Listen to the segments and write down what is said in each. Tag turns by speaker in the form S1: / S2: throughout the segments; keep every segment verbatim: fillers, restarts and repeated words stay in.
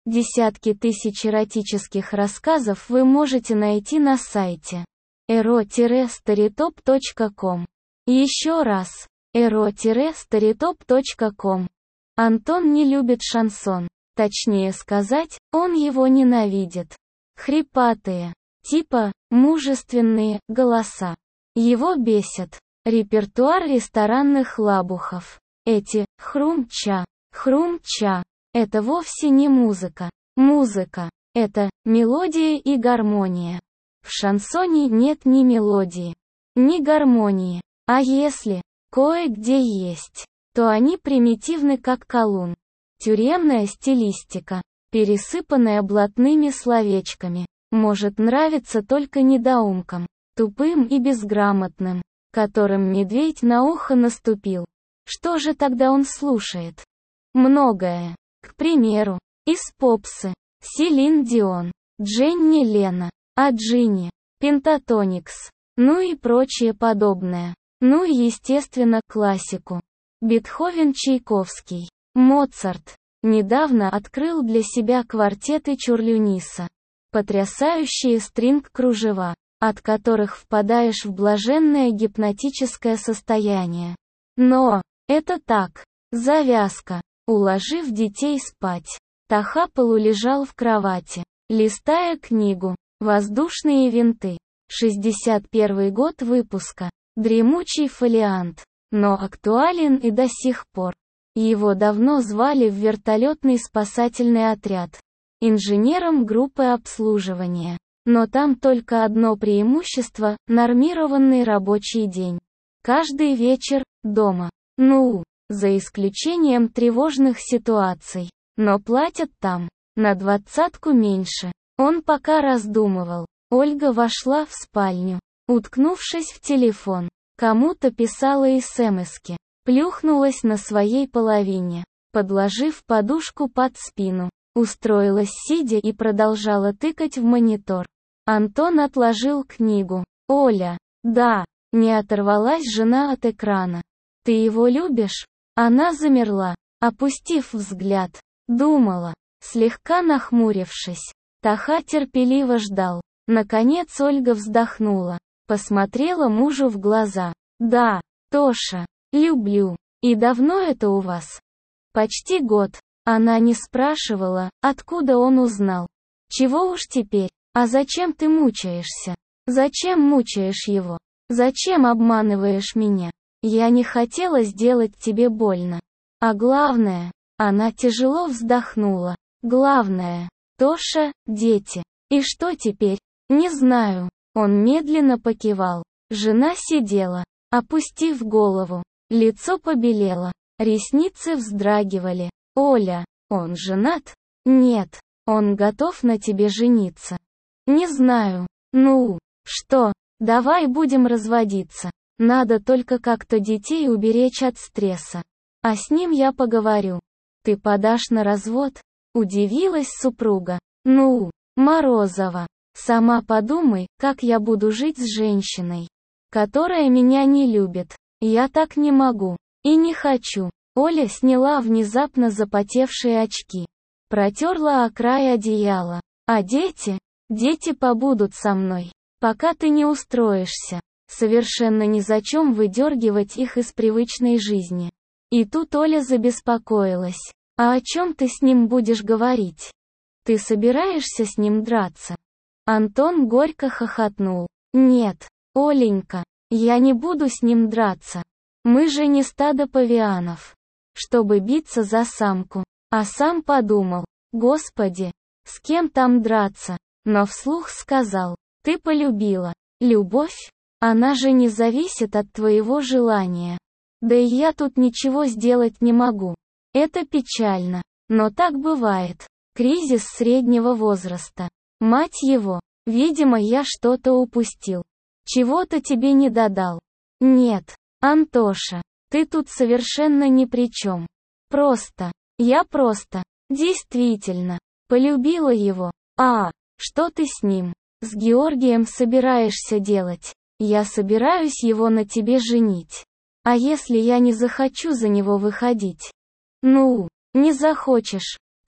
S1: Десятки тысяч эротических рассказов вы можете найти на сайте эро старитоп точка ком. Еще раз, эро старитоп точка ком. Антон не любит шансон. Точнее сказать, он его ненавидит. Хрипатые, типа, мужественные, голоса. Его бесит репертуар ресторанных лабухов. Эти «хрум-ча», «хрум-ча» — это вовсе не музыка. Музыка — это мелодия и гармония. В шансоне нет ни мелодии, ни гармонии. А если кое-где есть, то они примитивны как колун. Тюремная стилистика, пересыпанная блатными словечками, может нравиться только недоумкам, тупым и безграмотным, которым медведь на ухо наступил. Что же тогда он слушает? Многое. К примеру, из попсы. Селин Дион, Дженни Лена, Аджини, Пентатоникс, ну и прочее подобное. Ну и естественно классику. Бетховен, Чайковский, Моцарт. Недавно открыл для себя квартеты Чурлюниса. Потрясающие стринг-кружева, от которых впадаешь в блаженное гипнотическое состояние. Но это так, завязка. Уложив детей спать, Таха полулежал в кровати, листая книгу «Воздушные винты». шестьдесят первый год выпуска. Дремучий фолиант, но актуален и до сих пор. Его давно звали в вертолетный спасательный отряд, инженером группы обслуживания. Но там только одно преимущество – нормированный рабочий день. Каждый вечер – дома. Ну, за исключением тревожных ситуаций. Но платят там на двадцатку меньше. Он пока раздумывал. Ольга вошла в спальню, уткнувшись в телефон. Кому-то писала эсэмэски. Плюхнулась на своей половине, подложив подушку под спину. Устроилась сидя и продолжала тыкать в монитор. Антон отложил книгу. «Оля». «Да». Не оторвалась жена от экрана. «Ты его любишь?» Она замерла, опустив взгляд. Думала, слегка нахмурившись. Таха терпеливо ждал. Наконец Ольга вздохнула. Посмотрела мужу в глаза. «Да, Тоша, люблю. И давно это у вас?» «Почти год». Она не спрашивала, откуда он узнал. «Чего уж теперь? А зачем ты мучаешься? Зачем мучаешь его? Зачем обманываешь меня? Я не хотела сделать тебе больно. А главное...» Она тяжело вздохнула. «Главное, Тоша, дети. И что теперь?» «Не знаю». Он медленно покивал. Жена сидела, опустив голову. Лицо побелело, ресницы вздрагивали. «Оля, он женат?» «Нет, он готов на тебе жениться». «Не знаю». «Ну, что, давай будем разводиться. Надо только как-то детей уберечь от стресса. А с ним я поговорю». «Ты подашь на развод?» Удивилась супруга. «Ну, Морозова, сама подумай, как я буду жить с женщиной, которая меня не любит. Я так не могу. И не хочу». Оля сняла внезапно запотевшие очки. Протерла о край одеяла. «А дети? Дети побудут со мной, пока ты не устроишься. Совершенно незачем выдергивать их из привычной жизни». И тут Оля забеспокоилась. «А о чем ты с ним будешь говорить? Ты собираешься с ним драться?» Антон горько хохотнул. «Нет, Оленька, я не буду с ним драться. Мы же не стадо павианов, чтобы биться за самку». А сам подумал: «Господи, с кем там драться?» Но вслух сказал: «Ты полюбила. Любовь? Она же не зависит от твоего желания. Да и я тут ничего сделать не могу. Это печально, но так бывает. Кризис среднего возраста. Мать его, видимо, я что-то упустил. Чего-то тебе не додал. Нет, Антоша, ты тут совершенно ни при чем. Просто, я просто, действительно, полюбила его. А, что ты с ним, с Георгием собираешься делать? Я собираюсь его на тебе женить. А если я не захочу за него выходить?» «Ну, не захочешь.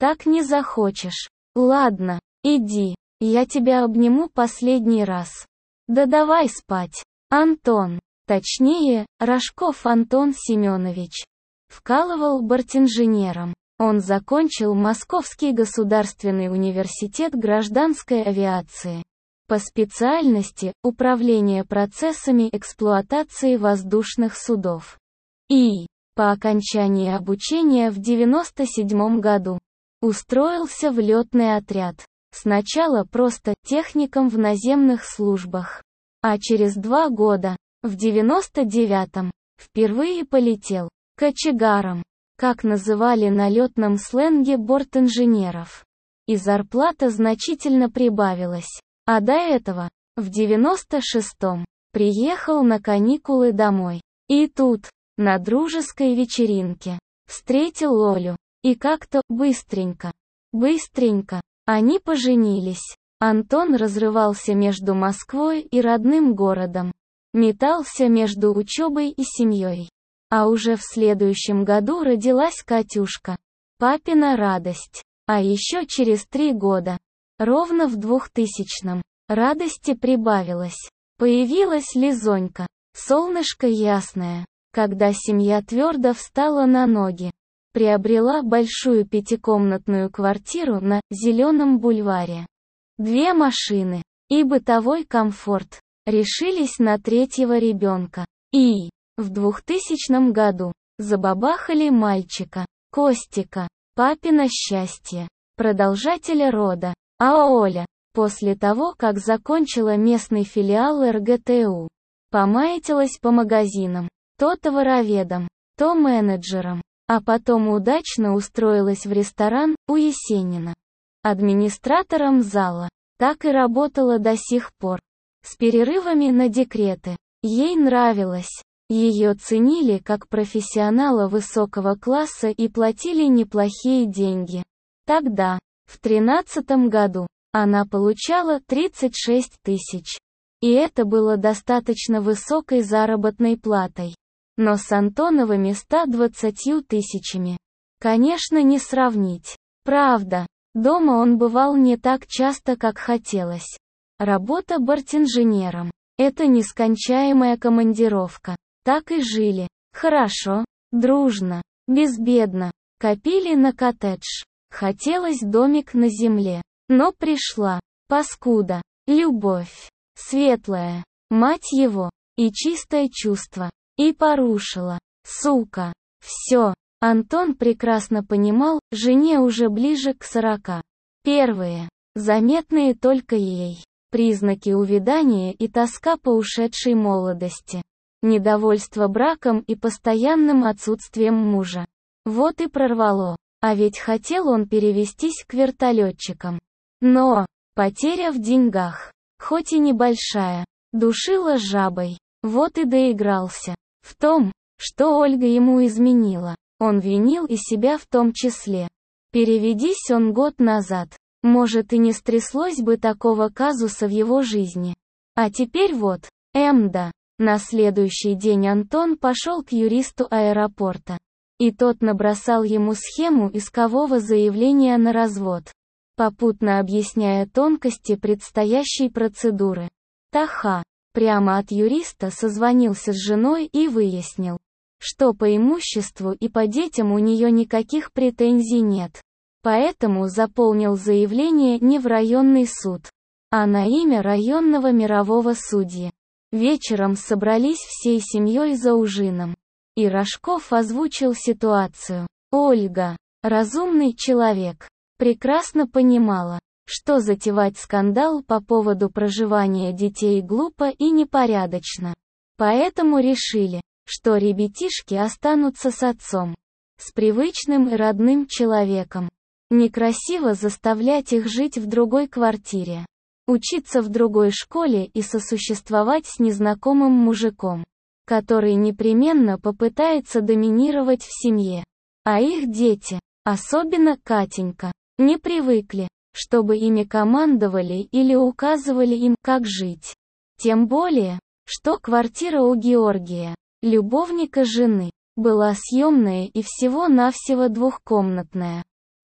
S1: Так не захочешь. Ладно, иди, я тебя обниму последний раз. Да давай спать. Антон, точнее, Рожков Антон Семенович, вкалывал бортинженером. Он закончил Московский государственный университет гражданской авиации. По специальности – управление процессами эксплуатации воздушных судов. И, по окончании обучения в девяносто седьмом году, устроился в летный отряд. Сначала просто техником в наземных службах. А через два года, в девяносто девятом, впервые полетел кочегаром, как называли на летном сленге бортинженеров. И зарплата значительно прибавилась. А до этого, в девяносто шестом, приехал на каникулы домой. И тут, на дружеской вечеринке, встретил Олю. И как-то быстренько, быстренько, они поженились. Антон разрывался между Москвой и родным городом. Метался между учебой и семьей. А уже в следующем году родилась Катюшка. Папина радость. А еще через три года, ровно в двухтысячном, радости прибавилось. Появилась Лизонька, солнышко ясное. Когда семья твердо встала на ноги. Приобрела большую пятикомнатную квартиру на Зеленом бульваре. Две машины и бытовой комфорт. Решились на третьего ребенка. И, в двухтысячном году, забабахали мальчика, Костика, папино счастье, продолжателя рода. А Оля, после того, как закончила местный филиал эр гэ тэ у, помаятилась по магазинам, то товароведом, то менеджером. А потом удачно устроилась в ресторан у Есенина. Администратором зала. Так и работала до сих пор. С перерывами на декреты. Ей нравилось. Ее ценили как профессионала высокого класса и платили неплохие деньги. Тогда, в тринадцатом году, она получала тридцать шесть тысяч. И это было достаточно высокой заработной платой. Но с Антоновыми ста двадцатью тысячами. Конечно, не сравнить. Правда, дома он бывал не так часто, как хотелось. Работа бортинженером. Это нескончаемая командировка. Так и жили. Хорошо, дружно, безбедно. Копили на коттедж. Хотелось домик на земле. Но пришла, паскуда, любовь. Светлая, мать его, и чистое чувство. И порушила. Сука. Все. Антон прекрасно понимал, жене уже ближе к сорока. Первые, заметные только ей, признаки увядания и тоска по ушедшей молодости. Недовольство браком и постоянным отсутствием мужа. Вот и прорвало. А ведь хотел он перевестись к вертолетчикам. Но, потеря в деньгах, хоть и небольшая, душила жабой. Вот и доигрался. В том, что Ольга ему изменила, он винил и себя в том числе. Переведись он год назад, может и не стряслось бы такого казуса в его жизни. А теперь вот, эмда. На следующий день Антон пошел к юристу аэропорта. И тот набросал ему схему искового заявления на развод, попутно объясняя тонкости предстоящей процедуры. Таха. Прямо от юриста созвонился с женой и выяснил, что по имуществу и по детям у нее никаких претензий нет. Поэтому заполнил заявление не в районный суд, а на имя районного мирового судьи. Вечером собрались всей семьей за ужином. И Рожков озвучил ситуацию. Ольга, разумный человек, прекрасно понимала, что затевать скандал по поводу проживания детей глупо и непорядочно. Поэтому решили, что ребятишки останутся с отцом, с привычным и родным человеком. Некрасиво заставлять их жить в другой квартире, учиться в другой школе и сосуществовать с незнакомым мужиком, который непременно попытается доминировать в семье. А их дети, особенно Катенька, не привыкли, чтобы ими командовали или указывали им, как жить. Тем более, что квартира у Георгия, любовника жены, была съемная и всего-навсего двухкомнатная.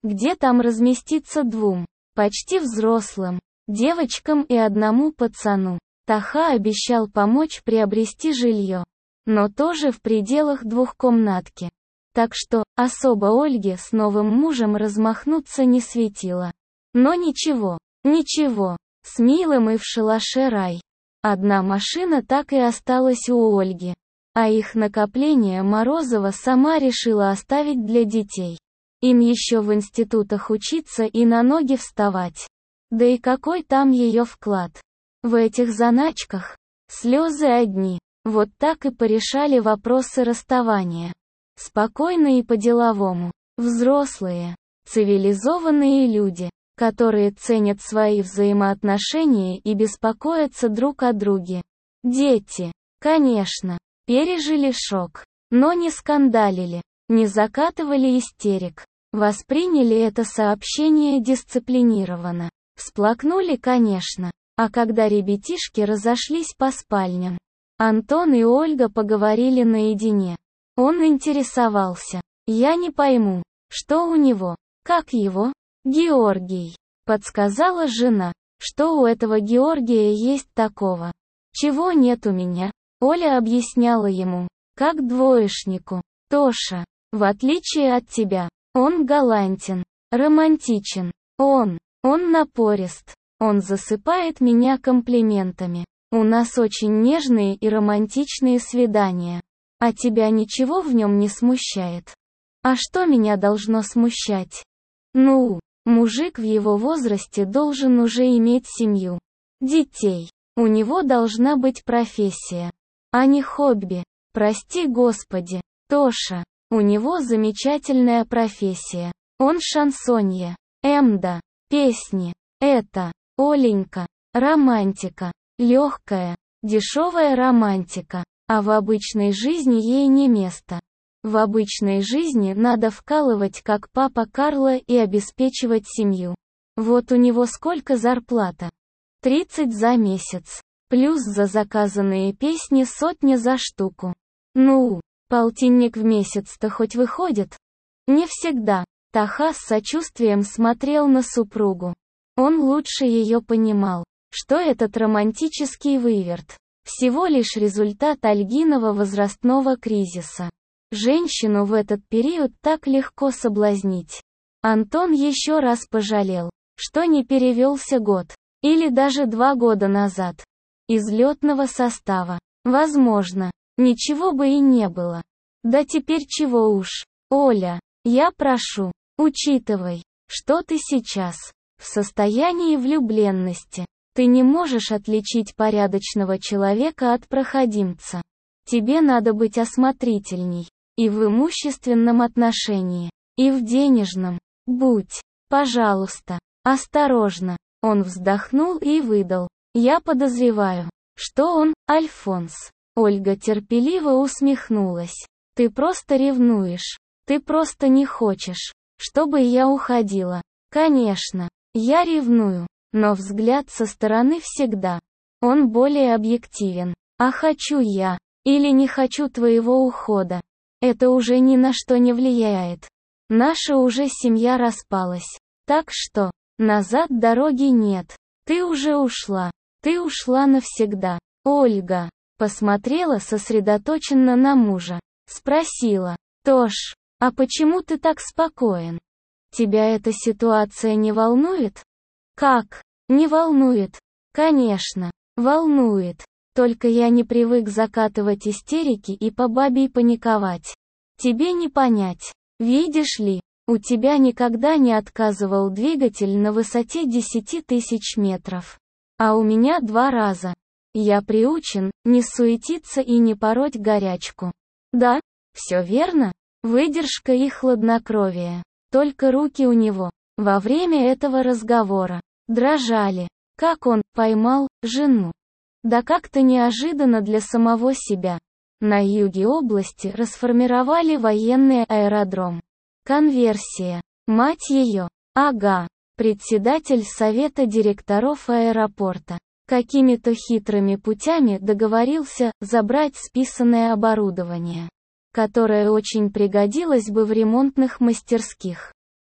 S1: Где там разместиться двум, почти взрослым, девочкам и одному пацану? Таха обещал помочь приобрести жилье, но тоже в пределах двухкомнатки. Так что, особо Ольге с новым мужем размахнуться не светило. Но ничего, ничего, с милым и в шалаше рай. Одна машина так и осталась у Ольги. А их накопление Морозова сама решила оставить для детей. Им еще в институтах учиться и на ноги вставать. Да и какой там ее вклад? В этих заначках слезы одни. Вот так и порешали вопросы расставания. Спокойно и по-деловому. Взрослые, цивилизованные люди, которые ценят свои взаимоотношения и беспокоятся друг о друге. Дети, конечно, пережили шок, но не скандалили, не закатывали истерик. Восприняли это сообщение дисциплинированно. Всплакнули, конечно. А когда ребятишки разошлись по спальням, Антон и Ольга поговорили наедине. Он интересовался. Я не пойму, что у него, как его? Георгий. Подсказала жена, что у этого Георгия есть такого, чего нет у меня. Оля объясняла ему, как двоечнику. Тоша, в отличие от тебя, он галантен, романтичен. Он, он напорист. Он засыпает меня комплиментами. У нас очень нежные и романтичные свидания. А тебя ничего в нем не смущает? А что меня должно смущать? Ну, мужик в его возрасте должен уже иметь семью, детей. У него должна быть профессия, а не хобби. Прости Господи, Тоша, у него замечательная профессия. Он шансонье. Эмда, песни. Это, Оленька, романтика. Легкая, дешевая романтика. А в обычной жизни ей не место. В обычной жизни надо вкалывать как папа Карло и обеспечивать семью. Вот у него сколько зарплата? тридцать за месяц. Плюс за заказанные песни сотня за штуку. Ну, полтинник в месяц-то хоть выходит? Не всегда. Таха с сочувствием смотрел на супругу. Он лучше ее понимал, что этот романтический выверт всего лишь результат Ольгиного возрастного кризиса. Женщину в этот период так легко соблазнить. Антон еще раз пожалел, что не перевелся год, или даже два года назад, из летного состава. Возможно, ничего бы и не было. Да теперь чего уж. Оля, я прошу, учитывай, что ты сейчас в состоянии влюбленности. Ты не можешь отличить порядочного человека от проходимца. Тебе надо быть осмотрительней. И в имущественном отношении, и в денежном. Будь, пожалуйста, осторожна. Он вздохнул и выдал. Я подозреваю, что он, Альфонс. Ольга терпеливо усмехнулась. Ты просто ревнуешь. Ты просто не хочешь, чтобы я уходила. Конечно, я ревную. Но взгляд со стороны всегда. Он более объективен. А хочу я, или не хочу твоего ухода. Это уже ни на что не влияет. Наша уже семья распалась. Так что, назад дороги нет. Ты уже ушла. Ты ушла навсегда. Ольга посмотрела сосредоточенно на мужа. Спросила. Тош, а почему ты так спокоен? Тебя эта ситуация не волнует? Как? Не волнует? Конечно, волнует. Только я не привык закатывать истерики и по бабье паниковать. Тебе не понять. Видишь ли, у тебя никогда не отказывал двигатель на высоте десяти тысяч метров. А у меня два раза. Я приучен не суетиться и не пороть горячку. Да, все верно. Выдержка и хладнокровие. Только руки у него, во время этого разговора, дрожали. Как он поймал жену? Да как-то неожиданно для самого себя. На юге области расформировали военный аэродром. Конверсия. Мать ее. Ага. Председатель совета директоров аэропорта какими-то хитрыми путями договорился забрать списанное оборудование, которое очень пригодилось бы в ремонтных мастерских.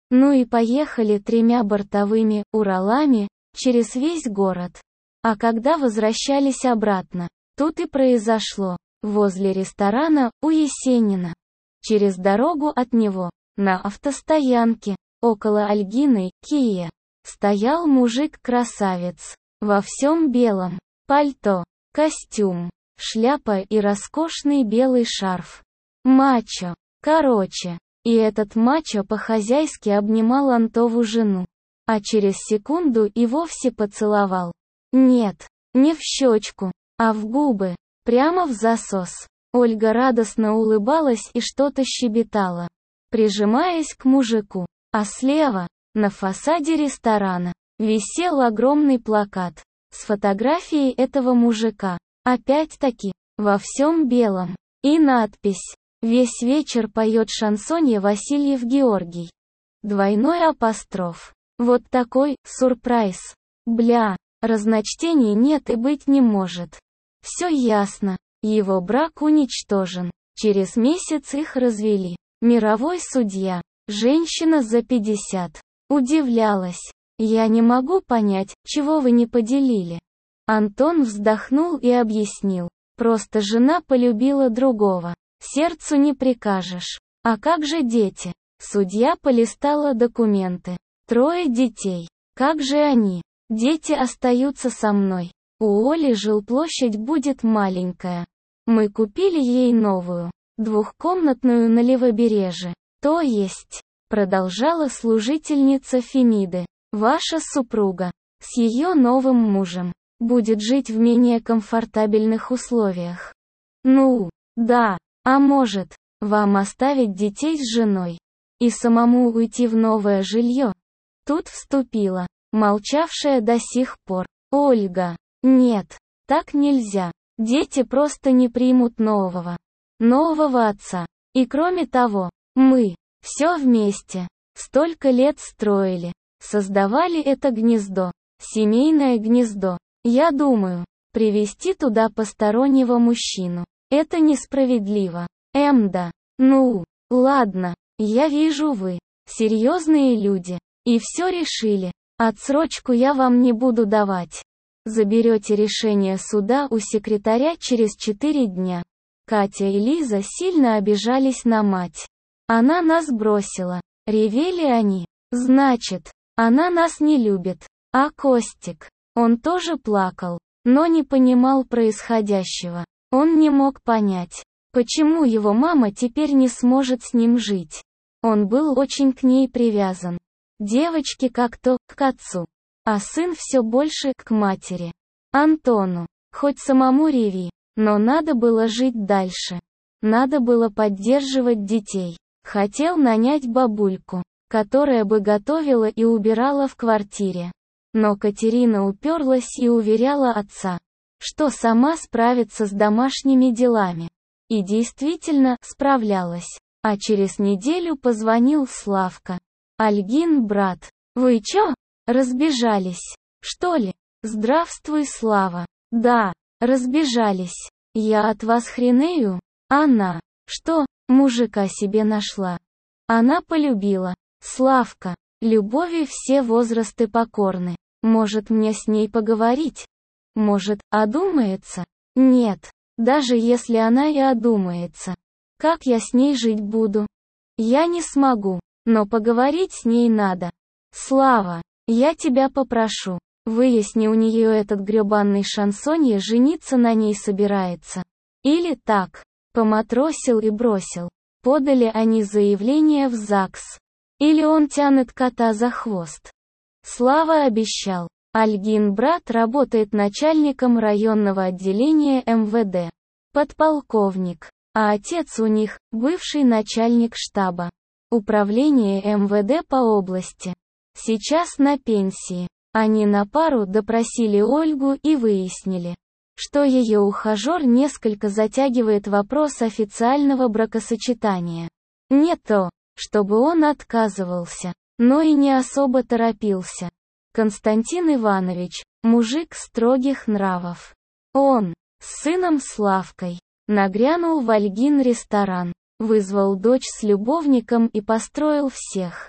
S1: Ну и поехали тремя бортовыми «Уралами» через весь город. А когда возвращались обратно, тут и произошло. Возле ресторана у Есенина. Через дорогу от него, на автостоянке, около Ольгиной, Кия, стоял мужик-красавец. Во всем белом. Пальто, костюм, шляпа и роскошный белый шарф. Мачо. Короче. И этот мачо по-хозяйски обнимал Антову жену. А через секунду и вовсе поцеловал. Нет, не в щечку, а в губы. Прямо в засос. Ольга радостно улыбалась и что-то щебетала, прижимаясь к мужику. А слева, на фасаде ресторана, висел огромный плакат с фотографией этого мужика. Опять-таки, во всем белом. И надпись: «Весь вечер поет шансонье Васильев Георгий». Двойной апостроф. Вот такой сюрприз. Бля, разночтений нет и быть не может. Все ясно. Его брак уничтожен. Через месяц их развели. Мировой судья. Женщина за пятьдесят. Удивлялась. Я не могу понять, чего вы не поделили. Антон вздохнул и объяснил. Просто жена полюбила другого. Сердцу не прикажешь. А как же дети? Судья полистала документы. Трое детей. Как же они? Дети остаются со мной. У Оли жилплощадь будет маленькая. Мы купили ей новую, двухкомнатную на Левобережье. То есть, продолжала служительница Фемиды, ваша супруга, с ее новым мужем, будет жить в менее комфортабельных условиях. Ну, да, а может, вам оставить детей с женой и самому уйти в новое жилье? Тут вступила, молчавшая до сих пор, Ольга. Нет, так нельзя. Дети просто не примут нового. Нового отца. И кроме того, мы, все вместе, столько лет строили, создавали это гнездо, семейное гнездо. Я думаю, привести туда постороннего мужчину, это несправедливо. Эмда. Ну, ладно, я вижу вы, серьезные люди, и все решили. Отсрочку я вам не буду давать. Заберете решение суда у секретаря через четыре дня. Катя и Лиза сильно обижались на мать. Она нас бросила. Ревели они. Значит, она нас не любит. А Костик? Он тоже плакал, но не понимал происходящего. Он не мог понять, почему его мама теперь не сможет с ним жить. Он был очень к ней привязан. Девочке как-то к отцу. А сын все больше к матери. Антону. Хоть самому реви, но надо было жить дальше. Надо было поддерживать детей. Хотел нанять бабульку, которая бы готовила и убирала в квартире. Но Катерина уперлась и уверяла отца, что сама справится с домашними делами. И действительно, справлялась. А через неделю позвонил Славка. Ольгин брат. Вы чё? Разбежались, что ли? Здравствуй, Слава. Да, разбежались. Я от вас хренею? Она. Что, мужика себе нашла? Она полюбила. Славка. Любови все возрасты покорны. Может мне с ней поговорить? Может, одумается? Нет. Даже если она и одумается. Как я с ней жить буду? Я не смогу. Но поговорить с ней надо. Слава. Я тебя попрошу, выясни у нее этот гребанный шансонье жениться на ней собирается. Или так, поматросил и бросил. Подали они заявление в ЗАГС. Или он тянет кота за хвост. Слава обещал. Ольгин брат работает начальником районного отделения эм вэ дэ. Подполковник. А отец у них, бывший начальник штаба. Управления эм вэ дэ по области. Сейчас на пенсии. Они на пару допросили Ольгу и выяснили, что ее ухажер несколько затягивает вопрос официального бракосочетания. Не то, чтобы он отказывался, но и не особо торопился. Константин Иванович, мужик строгих нравов. Он, с сыном Славкой, нагрянул в Ольгин ресторан, вызвал дочь с любовником и построил всех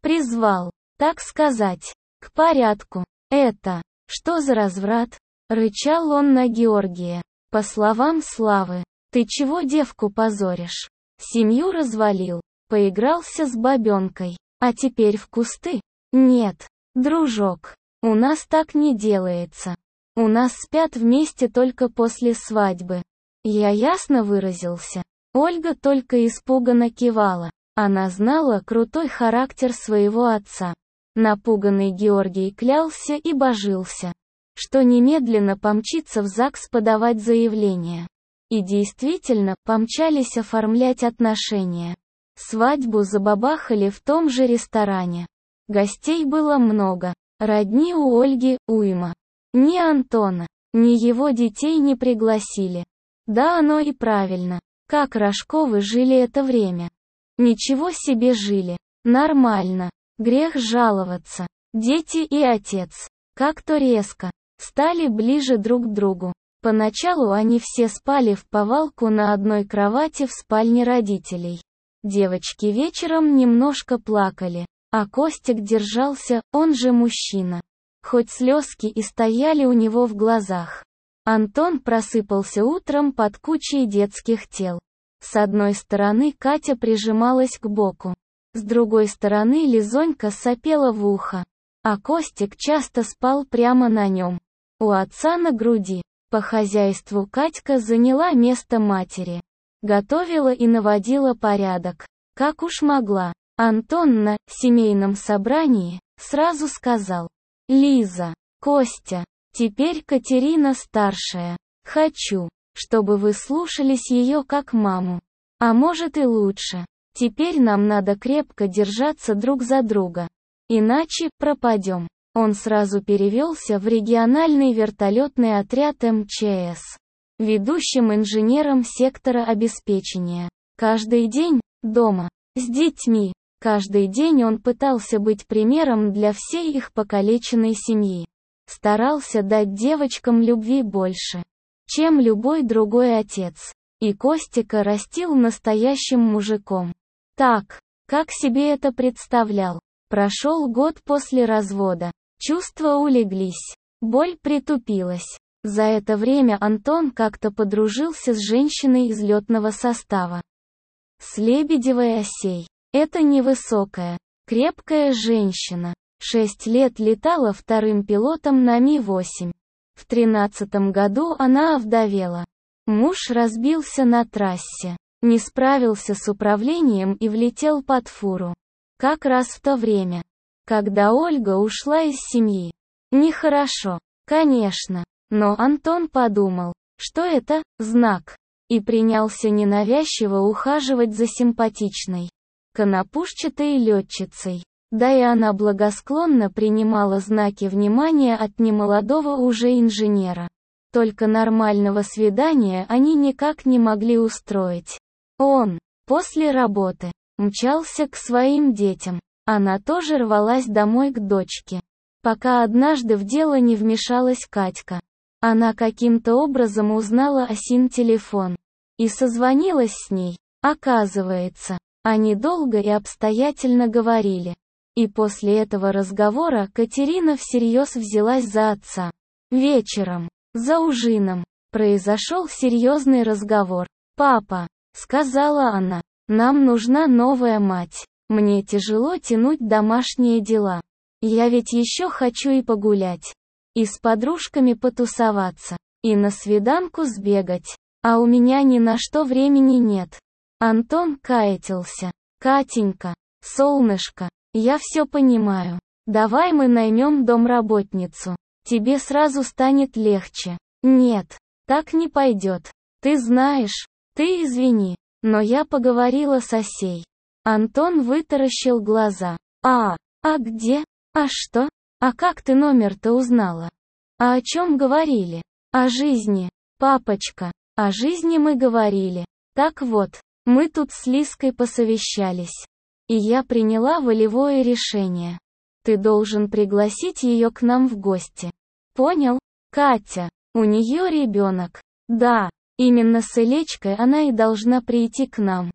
S1: Призвал, так сказать, к порядку. Это, что за разврат? Рычал он на Георгия. По словам Славы, ты чего девку позоришь? Семью развалил, поигрался с бабенкой, а теперь в кусты? Нет, дружок, у нас так не делается. У нас спят вместе только после свадьбы. Я ясно выразился. Ольга только испуганно кивала. Она знала крутой характер своего отца. Напуганный Георгий клялся и божился, что немедленно помчится в ЗАГС подавать заявление. И действительно, помчались оформлять отношения. Свадьбу забабахали в том же ресторане. Гостей было много, родни у Ольги уйма. Ни Антона, ни его детей не пригласили. Да оно и правильно. Как Рожковы жили это время? Ничего себе жили. Нормально. Грех жаловаться. Дети и отец, как-то резко, стали ближе друг к другу. Поначалу они все спали вповалку на одной кровати в спальне родителей. Девочки вечером немножко плакали, а Костик держался, он же мужчина. Хоть слезки и стояли у него в глазах. Антон просыпался утром под кучей детских тел. С одной стороны Катя прижималась к боку. С другой стороны Лизонька сопела в ухо. А Костик часто спал прямо на нем. У отца на груди. По хозяйству Катька заняла место матери. Готовила и наводила порядок. Как уж могла. Антон на семейном собрании сразу сказал: «Лиза, Костя, теперь Катерина старшая. Хочу, чтобы вы слушались ее как маму. А может и лучше. Теперь нам надо крепко держаться друг за друга. Иначе пропадем». Он сразу перевелся в региональный вертолетный отряд эм че эс. Ведущим инженером сектора обеспечения. Каждый день, дома, с детьми. Каждый день он пытался быть примером для всей их покалеченной семьи. Старался дать девочкам любви больше, чем любой другой отец. И Костика растил настоящим мужиком. Так, как себе это представлял. Прошел год после развода. Чувства улеглись. Боль притупилась. За это время Антон как-то подружился с женщиной из летного состава. С Лебедевой Осей. Это невысокая, крепкая женщина. Шесть лет летала вторым пилотом на Ми восемь. В тринадцатом году она овдовела. Муж разбился на трассе. Не справился с управлением и влетел под фуру. Как раз в то время, когда Ольга ушла из семьи. Нехорошо, конечно, но Антон подумал, что это знак, и принялся ненавязчиво ухаживать за симпатичной, конопушчатой летчицей. Да и она благосклонно принимала знаки внимания от немолодого уже инженера. Только нормального свидания они никак не могли устроить. Он, после работы, мчался к своим детям. Она тоже рвалась домой к дочке. Пока однажды в дело не вмешалась Катька. Она каким-то образом узнала Осин телефон. И созвонилась с ней. Оказывается, они долго и обстоятельно говорили. И после этого разговора Катерина всерьез взялась за отца. Вечером, за ужином, произошел серьезный разговор. «Папа», — сказала она, — «нам нужна новая мать. Мне тяжело тянуть домашние дела. Я ведь еще хочу и погулять, и с подружками потусоваться, и на свиданку сбегать. А у меня ни на что времени нет». Антон каятился. «Катенька, солнышко, я все понимаю. Давай мы наймем домработницу. Тебе сразу станет легче». «Нет, так не пойдет. Ты знаешь, ты извини, но я поговорила с Осей». Антон вытаращил глаза. «А, а где? А что? А как ты номер-то узнала? А о чем говорили? О жизни, папочка, о жизни мы говорили. Так вот, мы тут с Лизкой посовещались. И я приняла волевое решение. Ты должен пригласить ее к нам в гости. Понял, Катя? У нее ребенок. Да, именно с Элечкой она и должна прийти к нам.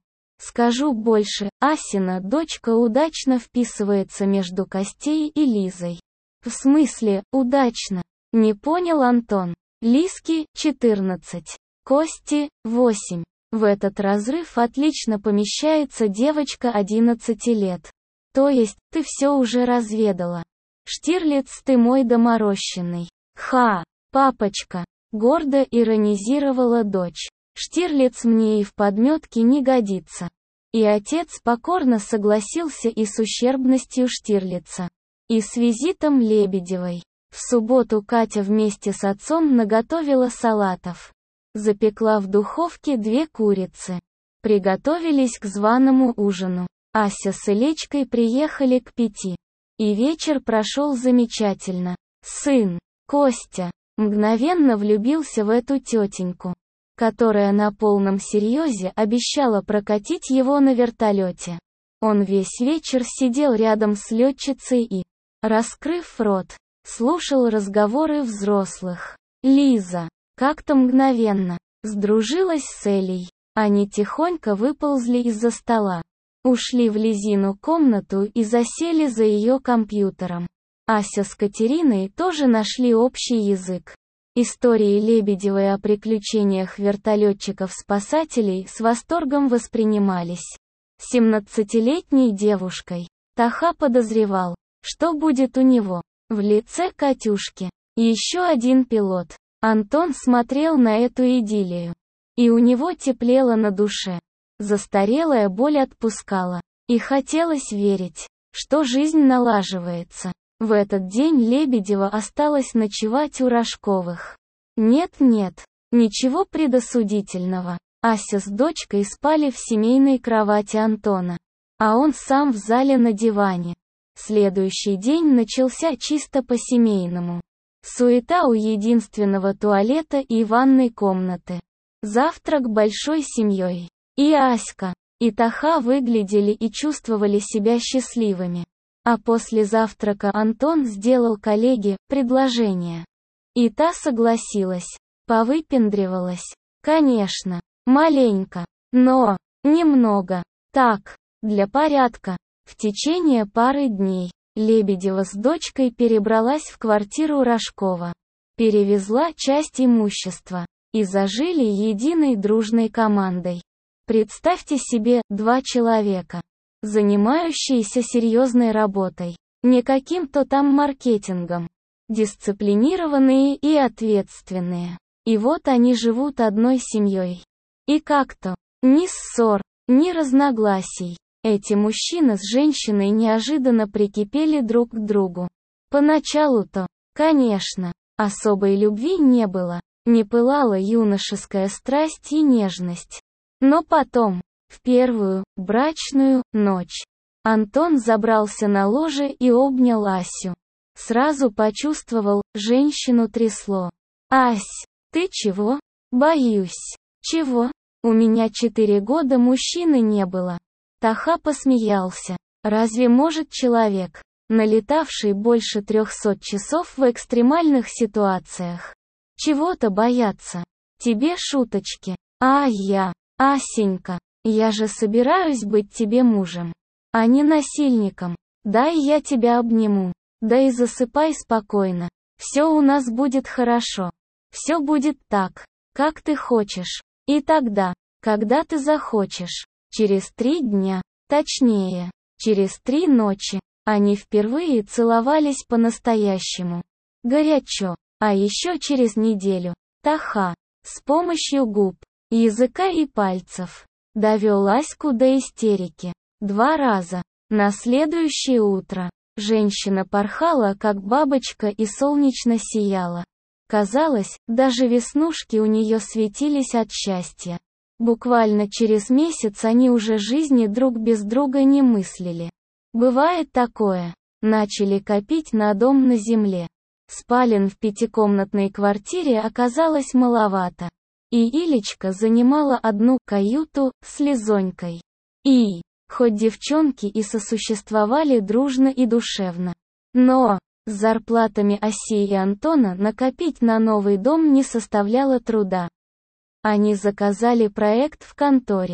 S1: Скажу больше, Асина дочка удачно вписывается между Костей и Лизой. В смысле, удачно? Не понял Антон. Лизке четырнадцать. Кости восемь. В этот разрыв отлично помещается девочка одиннадцати лет. То есть, ты все уже разведала. Штирлиц, ты мой доморощенный. Ха, папочка. Гордо иронизировала дочь. Штирлиц мне и в подметке не годится. И отец покорно согласился и с ущербностью Штирлица, и с визитом Лебедевой. В субботу Катя вместе с отцом наготовила салатов. Запекла в духовке две курицы. Приготовились к званому ужину. Ася с Илечкой приехали к пяти. И вечер прошел замечательно. Сын, Костя, мгновенно влюбился в эту тетеньку, которая на полном серьезе обещала прокатить его на вертолете. Он весь вечер сидел рядом с летчицей и, раскрыв рот, слушал разговоры взрослых. Лиза как-то мгновенно сдружилась с Элей. Они тихонько выползли из-за стола, ушли в Лизину комнату и засели за ее компьютером. Ася с Катериной тоже нашли общий язык. Истории Лебедевой о приключениях вертолетчиков-спасателей с восторгом воспринимались семнадцатилетней девушкой. Таха подозревал, что будет у него в лице Катюшки еще один пилот. Антон смотрел на эту идиллию, и у него теплело на душе. Застарелая боль отпускала, и хотелось верить, что жизнь налаживается. В этот день Лебедева осталась ночевать у Рожковых. Нет-нет, ничего предосудительного. Ася с дочкой спали в семейной кровати Антона, а он сам в зале на диване. Следующий день начался чисто по-семейному. Суета у единственного туалета и ванной комнаты. Завтрак большой семьей. И Аська, и Таха выглядели и чувствовали себя счастливыми. А после завтрака Антон сделал коллеге предложение. И та согласилась. Повыпендривалась. Конечно, маленько, но немного. Так, для порядка. В течение пары дней Лебедева с дочкой перебралась в квартиру Рожкова. Перевезла часть имущества. И зажили единой дружной командой. Представьте себе, два человека, занимающиеся серьезной работой, не каким-то там маркетингом, дисциплинированные и ответственные. И вот они живут одной семьей. И как-то, ни ссор, ни разногласий, эти мужчины с женщиной неожиданно прикипели друг к другу. Поначалу-то, конечно, особой любви не было, не пылала юношеская страсть и нежность. Но потом, в первую, брачную, ночь, Антон забрался на ложе и обнял Асю. Сразу почувствовал, женщину трясло. «Ась, ты чего?» «Боюсь». «Чего? У меня четыре года мужчины не было». Таха посмеялся. «Разве может человек, налетавший больше трехсот часов в экстремальных ситуациях, чего-то бояться? Тебе шуточки. А я, Асенька, я же собираюсь быть тебе мужем, а не насильником. Дай я тебя обниму. Да и засыпай спокойно. Все у нас будет хорошо. Все будет так, как ты хочешь. И тогда, когда ты захочешь, через три дня, точнее, через три ночи, они впервые целовались по-настоящему. Горячо. А еще через неделю, Таха, с помощью губ, языка и пальцев, довел Аську до истерики. Два раза. На следующее утро, женщина порхала как бабочка и солнечно сияла. Казалось, даже веснушки у нее светились от счастья. Буквально через месяц они уже жизни друг без друга не мыслили. Бывает такое. Начали копить на дом на земле. Спален в пятикомнатной квартире оказалось маловато. И Илечка занимала одну каюту с Лизонькой. И, хоть девчонки и сосуществовали дружно и душевно, но с зарплатами Оси и Антона накопить на новый дом не составляло труда. Они заказали проект в конторе.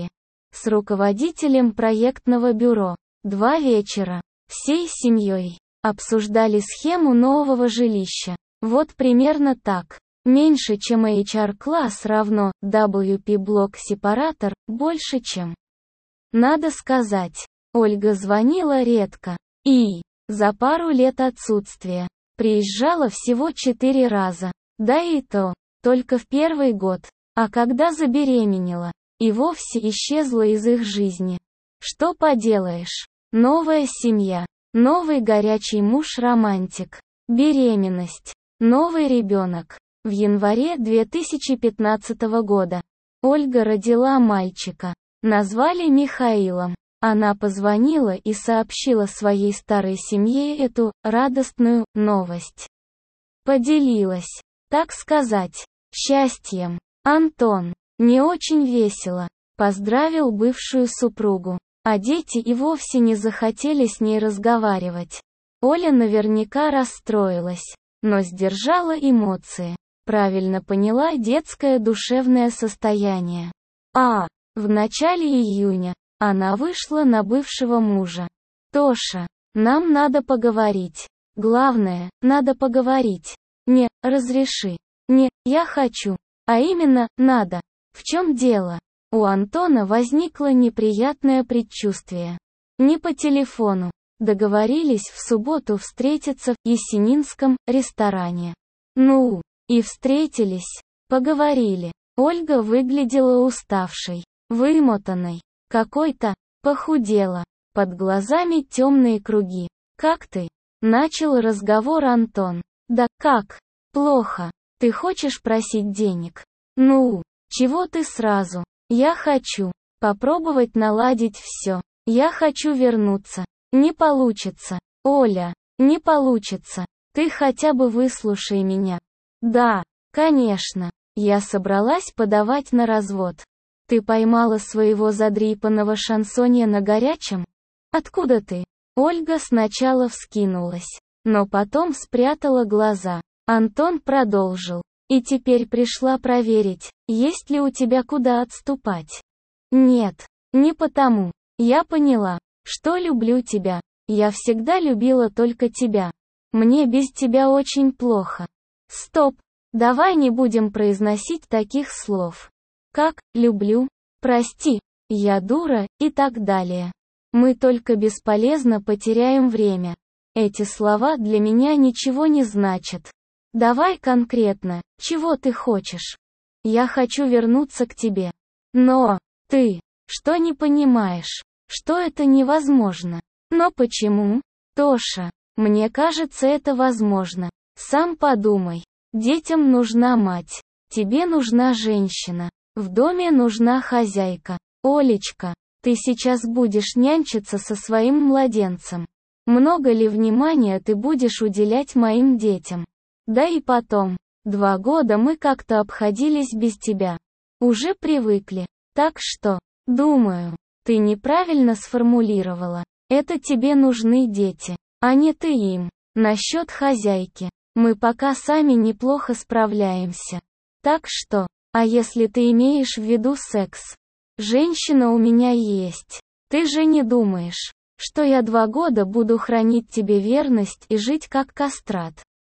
S1: С руководителем проектного бюро. Два вечера. Всей семьей. Обсуждали схему нового жилища. Вот примерно так. Меньше, чем эйч ар-класс равно дабл ю пи-блок-сепаратор, больше, чем. Надо сказать, Ольга звонила редко. И, за пару лет отсутствия, приезжала всего четыре раза. Да и то, только в первый год. А когда забеременела, и вовсе исчезла из их жизни. Что поделаешь? Новая семья, новый горячий муж-романтик, беременность, новый ребенок. В январе две тысячи пятнадцатого года Ольга родила мальчика. Назвали Михаилом. Она позвонила и сообщила своей старой семье эту радостную новость. Поделилась, так сказать, счастьем. Антон, не очень весело, поздравил бывшую супругу, а дети и вовсе не захотели с ней разговаривать. Оля наверняка расстроилась, но сдержала эмоции, правильно поняла детское душевное состояние. А, в начале июня, она вышла на бывшего мужа. Тоша, нам надо поговорить. Главное, надо поговорить. Не, разреши. Не, я хочу. А именно, надо. В чем дело? У Антона возникло неприятное предчувствие. Не по телефону. Договорились в субботу встретиться в Есенинском ресторане. Ну, и встретились. Поговорили. Ольга выглядела уставшей, вымотанной, какой-то, похудела. Под глазами темные круги. «Как ты?» — начал разговор Антон. «Да как? Плохо. Ты хочешь просить денег? Ну, чего ты сразу? Я хочу попробовать наладить все. Я хочу вернуться. Не получится. Оля, не получится. Ты хотя бы выслушай меня». «Да, конечно. Я собралась подавать на развод. Ты поймала своего задрипанного шансонье на горячем? Откуда ты?» Ольга сначала вскинулась, но потом спрятала глаза. Антон продолжил. «И теперь пришла проверить, есть ли у тебя куда отступать». «Нет, не потому. Я поняла, что люблю тебя. Я всегда любила только тебя. Мне без тебя очень плохо». «Стоп, давай не будем произносить таких слов. Как, люблю, прости, я дура, и так далее. Мы только бесполезно потеряем время. Эти слова для меня ничего не значат. Давай конкретно, чего ты хочешь? Я хочу вернуться к тебе. Но, ты, что не понимаешь, что это невозможно? Но почему? Тоша, мне кажется, это возможно. Сам подумай. Детям нужна мать. Тебе нужна женщина. В доме нужна хозяйка. Олечка, ты сейчас будешь нянчиться со своим младенцем. Много ли внимания ты будешь уделять моим детям? Да и потом, два года мы как-то обходились без тебя. Уже привыкли. Так что, думаю, ты неправильно сформулировала. Это тебе нужны дети, а не ты им. Насчет хозяйки. Мы пока сами неплохо справляемся. Так что, а если ты имеешь в виду секс? Женщина у меня есть. Ты же не думаешь, что я два года буду хранить тебе верность и жить как кастрат?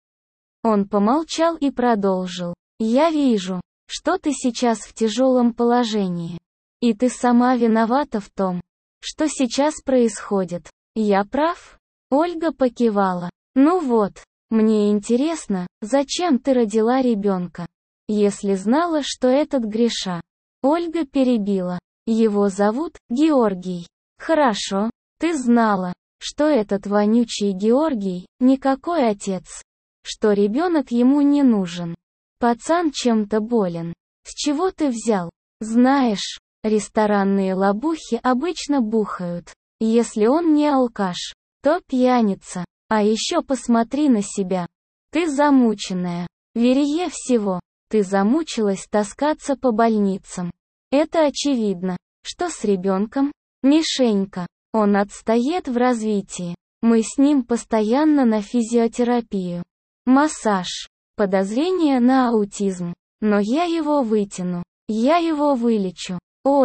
S1: Он помолчал и продолжил. Я вижу, что ты сейчас в тяжелом положении. И ты сама виновата в том, что сейчас происходит. Я прав? Ольга покивала. Ну вот, мне интересно, зачем ты родила ребенка? Если знала, что этот Гриша. Ольга перебила. Его зовут Георгий. Хорошо, ты знала, что этот вонючий Георгий никакой отец. Что ребенок ему не нужен. Пацан чем-то болен. С чего ты взял? Знаешь, ресторанные лабухи обычно бухают. Если он не алкаш, то пьяница. А еще посмотри на себя. Ты замученная. Вернее всего, ты замучилась таскаться по больницам. Это очевидно. Что с ребенком? Мишенька. Он отстает в развитии. Мы с ним постоянно на физиотерапию. Массаж. Подозрение на аутизм. Но я его вытяну. Я его вылечу. Оля,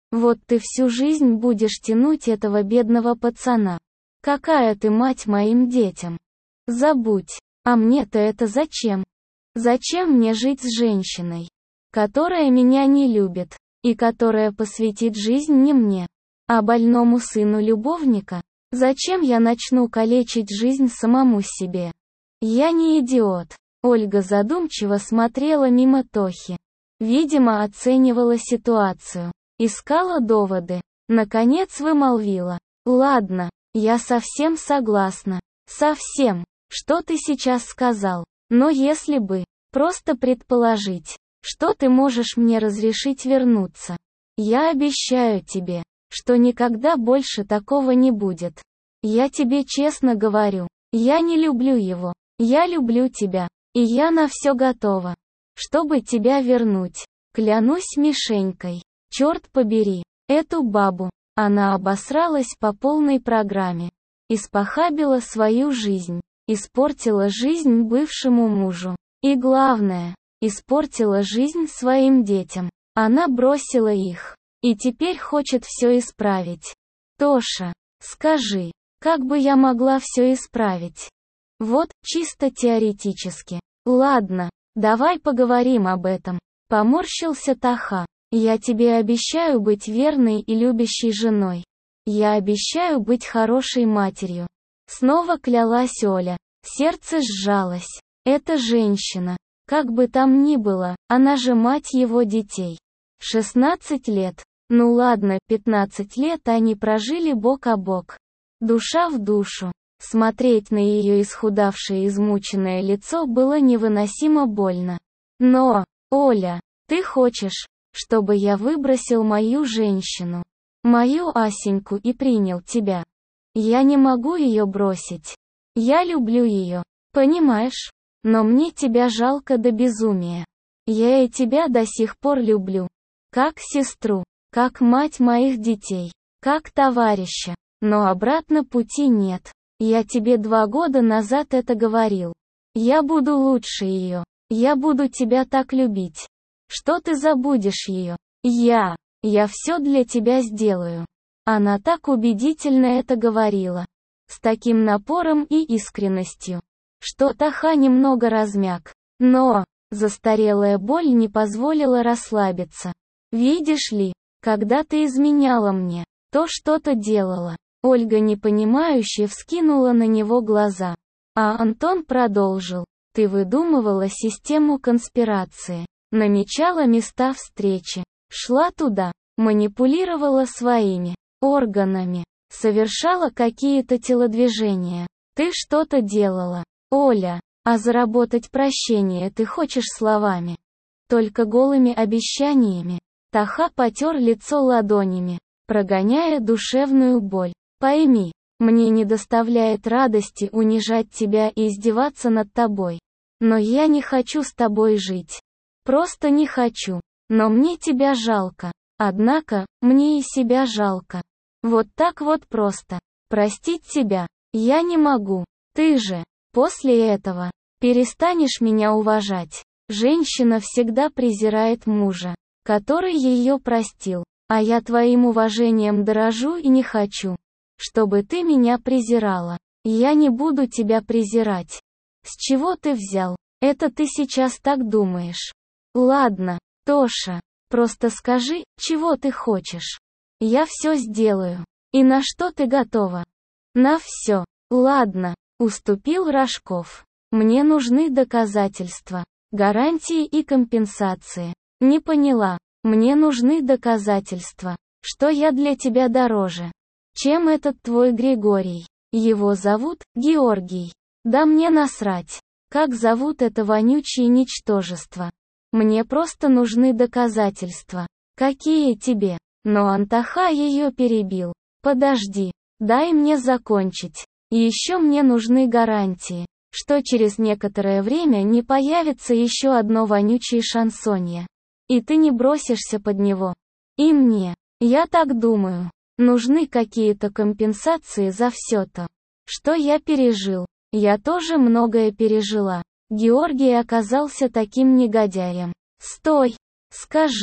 S1: Вот ты всю жизнь будешь тянуть этого бедного пацана. Какая ты мать моим детям? Забудь. А мне-то это зачем? Зачем мне жить с женщиной, которая меня не любит, и которая посвятит жизнь не мне, а больному сыну любовника? Зачем я начну калечить жизнь самому себе? Я не идиот. Ольга задумчиво смотрела мимо Тохи. Видимо, оценивала ситуацию. Искала доводы. Наконец вымолвила. Ладно, я совсем согласна. Совсем. Что ты сейчас сказал? Но если бы, просто предположить, что ты можешь мне разрешить вернуться. Я обещаю тебе, что никогда больше такого не будет. Я тебе честно говорю, я не люблю его. Я люблю тебя, и я на все готова, чтобы тебя вернуть. Клянусь Мишенькой. Черт побери, эту бабу. Она обосралась по полной программе. Испохабила свою жизнь. Испортила жизнь бывшему мужу. И главное, испортила жизнь своим детям. Она бросила их. И теперь хочет все исправить. Тоша, скажи, как бы я могла все исправить? Вот, чисто теоретически. Ладно, давай поговорим об этом. Поморщился Тоха. Я тебе обещаю быть верной и любящей женой. Я обещаю быть хорошей матерью. Снова клялась Оля. Сердце сжалось. Эта женщина, как бы там ни было, она же мать его детей. шестнадцать лет. Ну ладно, пятнадцать лет они прожили бок о бок. Душа в душу. Смотреть на ее исхудавшее измученное лицо было невыносимо больно. Но, Оля, ты хочешь, чтобы я выбросил мою женщину, мою Асеньку и принял тебя? Я не могу ее бросить. Я люблю ее, понимаешь? Но мне тебя жалко до безумия. Я и тебя до сих пор люблю. Как сестру, как мать моих детей, как товарища. Но обратно пути нет. Я тебе два года назад это говорил. Я буду лучше ее. Я буду тебя так любить, что ты забудешь ее. Я, я все для тебя сделаю. Она так убедительно это говорила. С таким напором и искренностью, что Тоха немного размяк. Но, застарелая боль не позволила расслабиться. Видишь ли, когда ты изменяла мне, то что-то делала. Ольга непонимающе вскинула на него глаза. А Антон продолжил. Ты выдумывала систему конспирации, намечала места встречи, шла туда, манипулировала своими органами, совершала какие-то телодвижения. Ты что-то делала, Оля, а заработать прощение ты хочешь словами? Только голыми обещаниями? Тоха потер лицо ладонями, прогоняя душевную боль. Пойми, мне не доставляет радости унижать тебя и издеваться над тобой. Но я не хочу с тобой жить. Просто не хочу. Но мне тебя жалко. Однако, мне и себя жалко. Вот так вот просто. Простить тебя я не могу. Ты же, после этого, перестанешь меня уважать. Женщина всегда презирает мужа, который ее простил. А я твоим уважением дорожу и не хочу, чтобы ты меня презирала. Я не буду тебя презирать. С чего ты взял? Это ты сейчас так думаешь. Ладно, Тоша, просто скажи, чего ты хочешь. Я все сделаю. И на что ты готова? На все. Ладно, уступил Рожков. Мне нужны доказательства, гарантии и компенсации. Не поняла. Мне нужны доказательства, что я для тебя дороже, чем этот твой Григорий. Его зовут Георгий. Да мне насрать, как зовут это вонючее ничтожество. Мне просто нужны доказательства. Какие тебе? Но Антоха ее перебил. Подожди, дай мне закончить. И еще мне нужны гарантии, что через некоторое время не появится еще одно вонючее шансонье. И ты не бросишься под него. И мне, я так думаю, нужны какие-то компенсации за все то, что я пережил. Я тоже многое пережила. Георгий оказался таким негодяем. Стой! Скажи,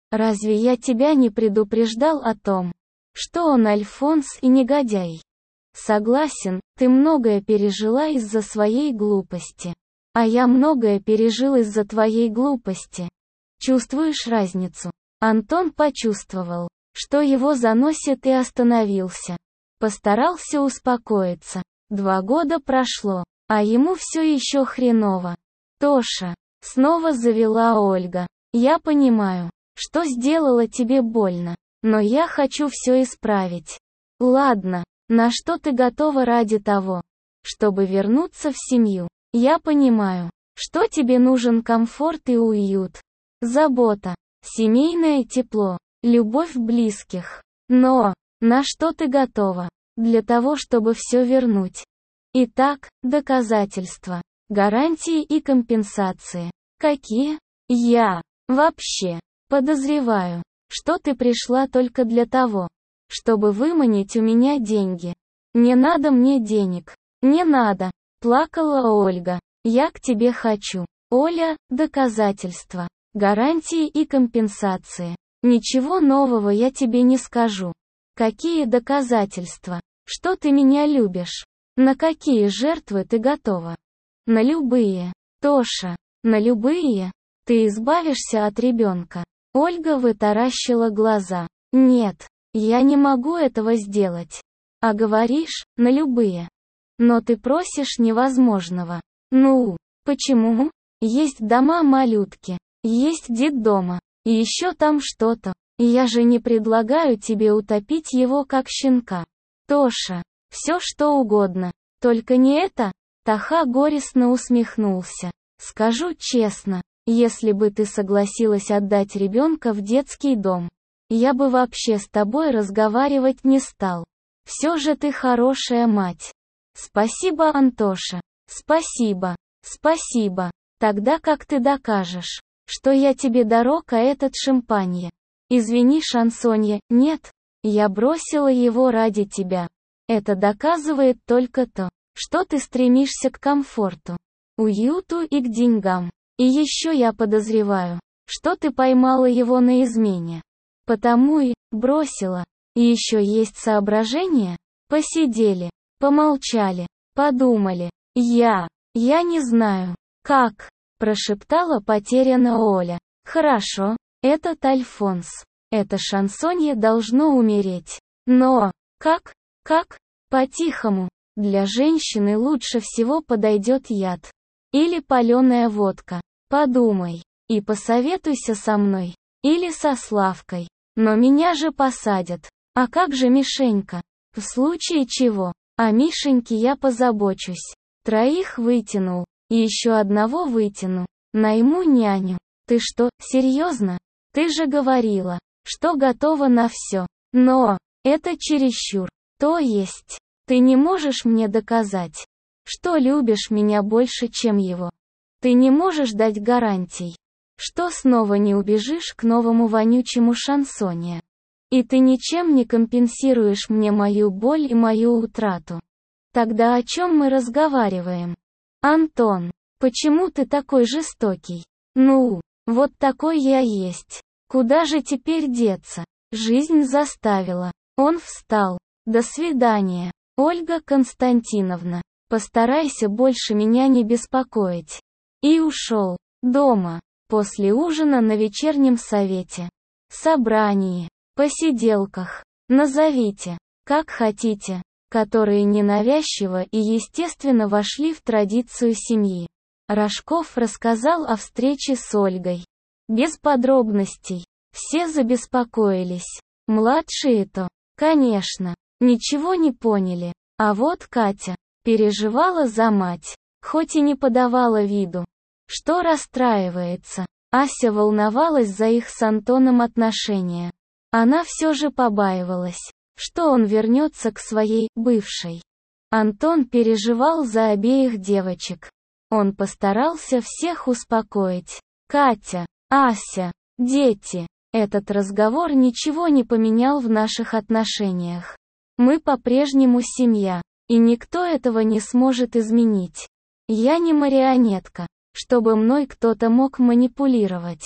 S1: Разве я тебя не предупреждал о том, что он Альфонс и негодяй? Согласен, ты многое пережила из-за своей глупости. А я многое пережил из-за твоей глупости. Чувствуешь разницу? Антон почувствовал, что его заносит, и остановился. Постарался успокоиться. Два года прошло, а ему все еще хреново. Тоша, снова завела Ольга. Я понимаю, что сделала тебе больно, но я хочу все исправить. Ладно, на что ты готова ради того, чтобы вернуться в семью? Я понимаю, что тебе нужен комфорт и уют, забота, семейное тепло, любовь близких. Но, на что ты готова для того, чтобы все вернуть? Итак, доказательства, гарантии и компенсации. Какие? Я, вообще, подозреваю, что ты пришла только для того, чтобы выманить у меня деньги. Не надо мне денег. Не надо. Плакала Ольга. Я к тебе хочу. Оля, доказательства, гарантии и компенсации. Ничего нового я тебе не скажу. Какие доказательства? Что ты меня любишь? На какие жертвы ты готова? На любые. Тоша, на любые? Ты избавишься от ребенка. Ольга вытаращила глаза. Нет, я не могу этого сделать. А говоришь, на любые. Но ты просишь невозможного. Ну, почему? Есть дома-малютки, есть детдома, и еще там что-то. Я же не предлагаю тебе утопить его как щенка. Тоша, все что угодно, только не это. Таха горестно усмехнулся. Скажу честно, если бы ты согласилась отдать ребенка в детский дом, я бы вообще с тобой разговаривать не стал. Все же ты хорошая мать. Спасибо, Антоша. Спасибо. Спасибо. Тогда как ты докажешь, что я тебе дорог, а этот шампанье? Извини, Шансонья, нет. Я бросила его ради тебя. Это доказывает только то, что ты стремишься к комфорту, уюту и к деньгам. И еще я подозреваю, что ты поймала его на измене. Потому и бросила. И еще есть соображения? Посидели, помолчали, подумали. Я, я не знаю, как, прошептала потерянно Оля. Хорошо, этот Альфонс, это Шансонье должно умереть. Но, как, как? По-тихому. Для женщины лучше всего подойдет яд. Или паленая водка. Подумай. И посоветуйся со мной. Или со Славкой. Но меня же посадят. А как же Мишенька? В случае чего? О Мишеньке я позабочусь. Троих вытянул. И еще одного вытяну. Найму няню. Ты что, серьезно? Ты же говорила, что готова на все. Но, это чересчур. То есть, ты не можешь мне доказать, что любишь меня больше, чем его. Ты не можешь дать гарантий, что снова не убежишь к новому вонючему Шансонье. И ты ничем не компенсируешь мне мою боль и мою утрату. Тогда о чем мы разговариваем? Антон, почему ты такой жестокий? Ну, вот такой я есть. Куда же теперь деться? Жизнь заставила. Он встал. До свидания, Ольга Константиновна. Постарайся больше меня не беспокоить. И ушел. Дома. После ужина на вечернем совете. Собрании. Посиделках. Назовите, как хотите, которые ненавязчиво и естественно вошли в традицию семьи. Рожков рассказал о встрече с Ольгой. Без подробностей. Все забеспокоились. Младшие-то, конечно, ничего не поняли. А вот Катя переживала за мать, хоть и не подавала виду, что расстраивается. Ася волновалась за их с Антоном отношения. Она все же побаивалась, что он вернется к своей бывшей. Антон переживал за обеих девочек. Он постарался всех успокоить. Катя, Ася, дети. Этот разговор ничего не поменял в наших отношениях. Мы по-прежнему семья, и никто этого не сможет изменить. Я не марионетка, чтобы мной кто-то мог манипулировать.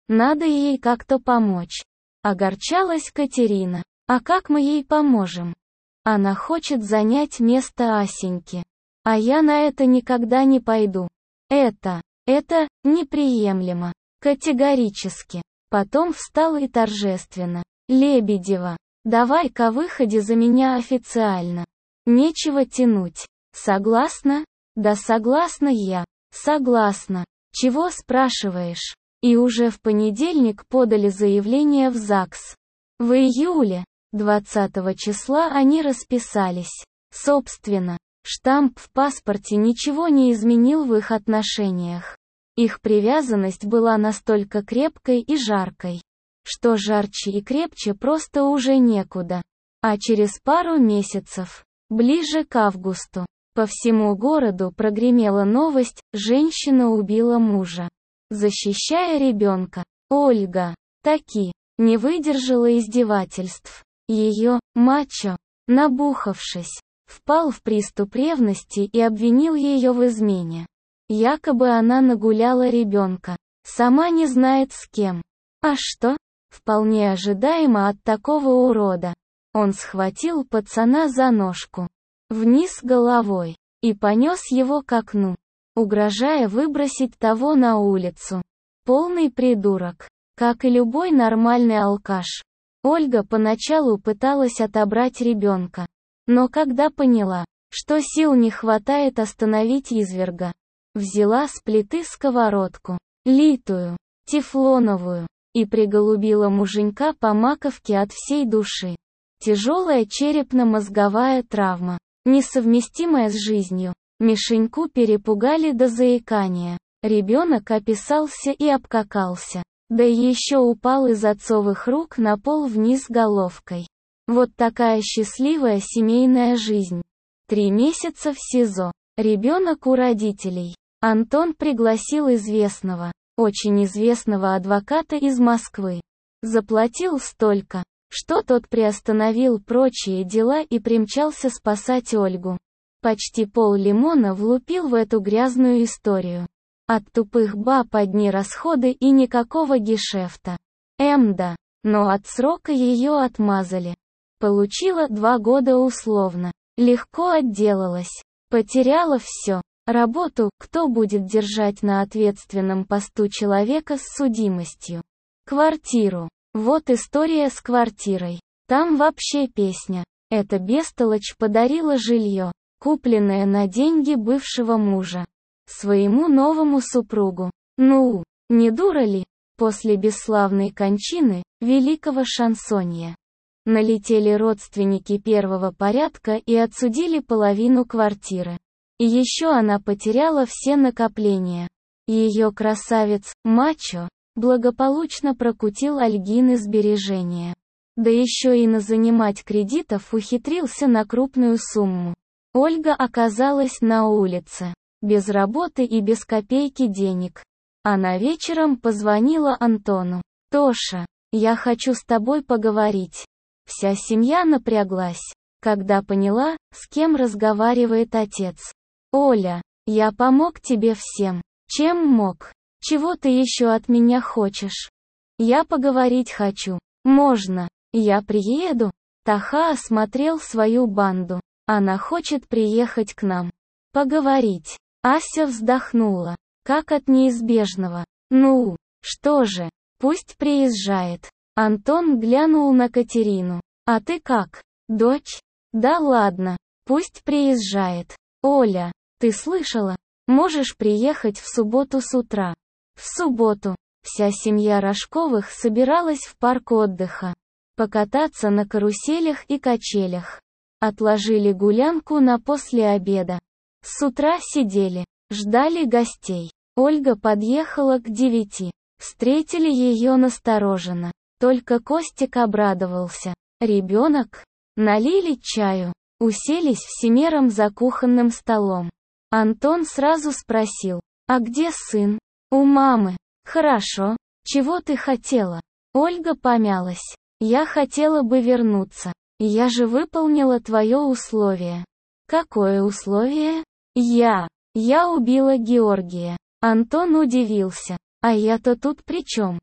S1: Надо ей как-то помочь. Огорчалась Катерина. А как мы ей поможем? Она хочет занять место Асеньки. А я на это никогда не пойду. Это, это, неприемлемо. Категорически. Потом встал и торжественно. Лебедева, давай-ка выходи за меня официально. Нечего тянуть. Согласна? Да согласна я. Согласна. Чего спрашиваешь? И уже в понедельник подали заявление в ЗАГС. В июле, двадцатого числа они расписались. Собственно, штамп в паспорте ничего не изменил в их отношениях. Их привязанность была настолько крепкой и жаркой, что жарче и крепче просто уже некуда. А через пару месяцев, ближе к августу, по всему городу прогремела новость: женщина убила мужа, защищая ребенка. Ольга таки не выдержала издевательств. Ее мачо, набухавшись, впал в приступ ревности и обвинил ее в измене. Якобы она нагуляла ребенка, сама не знает с кем. А что? Вполне ожидаемо от такого урода. Он схватил пацана за ножку, вниз головой, и понес его к окну, угрожая выбросить того на улицу. Полный придурок, как и любой нормальный алкаш. Ольга поначалу пыталась отобрать ребенка, но когда поняла, что сил не хватает остановить изверга, взяла с плиты сковородку, литую, тефлоновую, и приголубила муженька по маковке от всей души. Тяжелая черепно-мозговая травма, несовместимая с жизнью. Мишеньку перепугали до заикания. Ребенок описался и обкакался. Да и еще упал из отцовых рук на пол вниз головкой. Вот такая счастливая семейная жизнь. Три месяца в СИЗО. Ребенок у родителей. Антон пригласил известного, очень известного адвоката из Москвы. Заплатил столько, что тот приостановил прочие дела и примчался спасать Ольгу. Почти пол-лимона влупил в эту грязную историю. От тупых баб одни расходы и никакого гешефта. Эмда, но от срока ее отмазали. Получила два года условно. Легко отделалась. Потеряла все. Работу, кто будет держать на ответственном посту человека с судимостью. Квартиру. Вот история с квартирой. Там вообще песня. Эта бестолочь подарила жилье, купленное на деньги бывшего мужа, своему новому супругу. Ну, не дура ли? После бесславной кончины великого шансонье налетели родственники первого порядка и отсудили половину квартиры. И еще она потеряла все накопления. Ее красавец, мачо, благополучно прокутил Ольгины сбережения. Да еще и назанимать кредитов ухитрился на крупную сумму. Ольга оказалась на улице, без работы и без копейки денег. Она вечером позвонила Антону. «Тоша, я хочу с тобой поговорить». Вся семья напряглась, когда поняла, с кем разговаривает отец. «Оля, я помог тебе всем, чем мог. Чего ты еще от меня хочешь?» «Я поговорить хочу». «Можно. Я приеду?» Таха осмотрел свою банду. «Она хочет приехать к нам. Поговорить». Ася вздохнула, как от неизбежного. «Ну, что же, пусть приезжает». Антон глянул на Катерину. «А ты как, дочь?» «Да ладно, пусть приезжает». «Оля, ты слышала? Можешь приехать в субботу с утра». В субботу вся семья Рожковых собиралась в парк отдыха. Покататься на каруселях и качелях. Отложили гулянку на после обеда. С утра сидели, ждали гостей. Ольга подъехала к девяти. Встретили ее настороженно. Только Костик обрадовался. Ребенок? Налили чаю. Уселись всемером за кухонным столом. Антон сразу спросил: «А где сын?» «У мамы». «Хорошо. Чего ты хотела?» Ольга помялась. «Я хотела бы вернуться. Я же выполнила твое условие». «Какое условие?» «Я. Я убила Георгия». Антон удивился. «А я-то тут при чем?»